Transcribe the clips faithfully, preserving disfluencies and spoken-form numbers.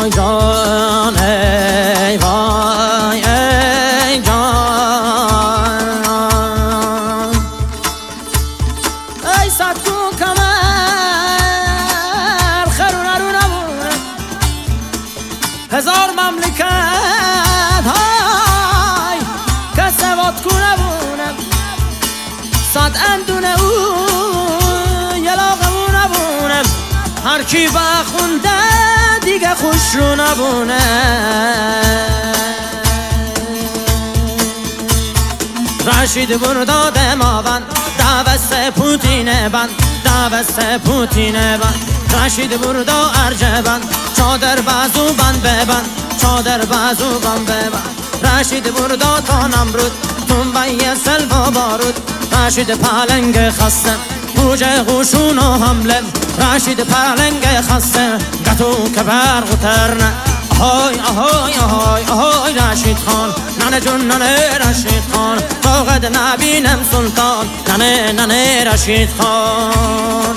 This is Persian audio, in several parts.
وای جان ای وای ای جان ای صد تو کمر خرونه رو نبونه هزار مملکت های که سواد کو نبونه صد اندونه او یلاقمو نبونه هر کی بخونده دیگه خوش رو نبونه رشید برداد ماون دوست پوتینه بند دوست پوتینه بند رشید بردا ارجه بند چادر بازو بند ببند چادر بازو بند ببند رشید بردا تا نمرود تنبه سلوا بارود رشید پلنگ خسته بوجه غوشون و حمله رشید پلنگ خسته گتو که برق و ترنه آهای آهای آهای آهای رشید خان ننه جون ننه رشید خان فقط نبینم سلطان ننه ننه رشید خان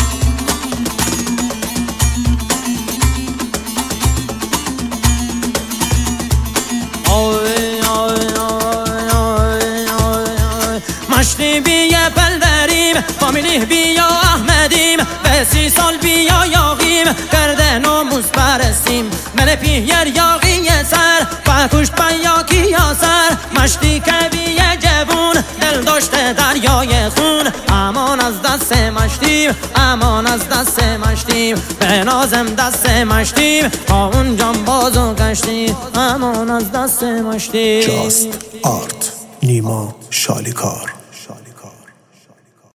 آی آی آی آی آی مشتی بیه بلدریم فامیلی بیا احمدیم به سی سال بیا یاغیم کرده ناموز برسیم من پیر یاغی سر و کشت بیاکی یا سر مشتی که بیه جبون دل داشته دریای خون امان از دست مشتیم امان از دست مشتیم به نازم دست مشتیم تا اون جانبازو گشتیم امان از دست مشتیم. جاست آرت نیما شالیکار.